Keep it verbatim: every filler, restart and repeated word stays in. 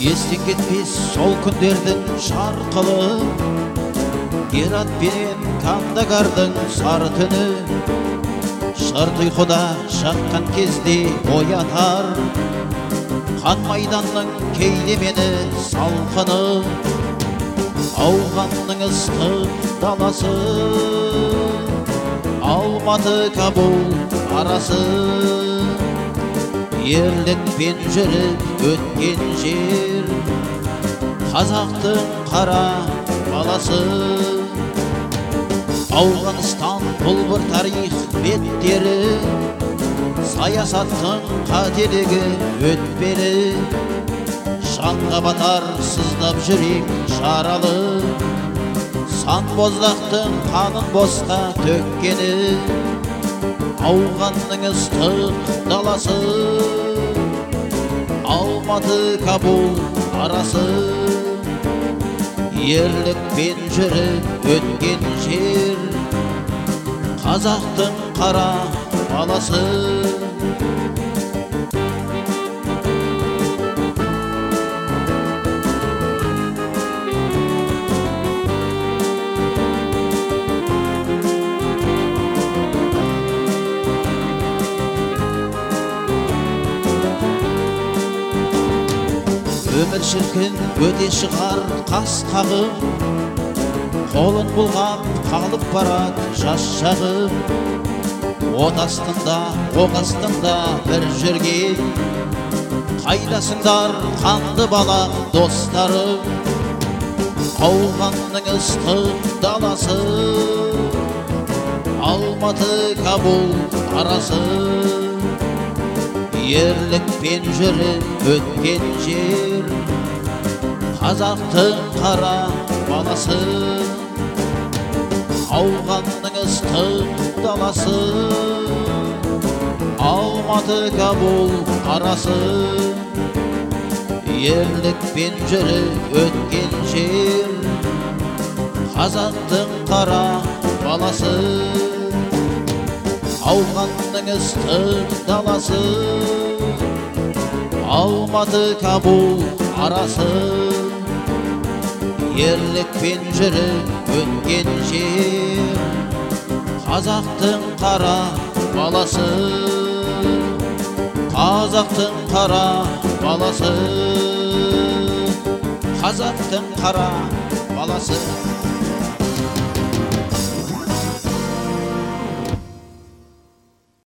Естен кетпес сол күндердің шарқылы, Герат пен Кандагардың сары түні, шырт ұйқыда шыққан кезде оятар, қан майданның кейде мені салқыны, ауғанның ыстық даласы, Алматы Кабул арасы, ерлікпен жүріп өткен жер, қазақтың қара баласы. Ауғанстан бұл бір тарих беттері, саясаттың қателігі өтпелі, жанға батар сыздап жүрек жаралы, сан боздақтың қанын босқа төккені, ауғанның ыстық даласы, Алматы Кабул арасы, ерлікпен жүріп өткен жер, қазақтың қара баласы. Өмір шіркін өте шығар қас қағып, қолын бұлғап қалып барат жас шағып, от астында оқ астында бір жүрген, қайдасыңдар қанды балақ достарым, ауғанның ыстық даласы, Алматы Кабул арасы, ерлікпен жүріп өткен жер, қазақтың қара баласы, ауғанның ыстық даласы, Алматы Кабул арасы, ерлікпен жүріп өткен жер, қазақтың қара баласы, ауғанның ыстық даласы, Алматы Кабул арасы, ерлікпен жүріп өткен жер, қазақтың қара баласы, қазақтың қара баласы, қазақтың қара баласы.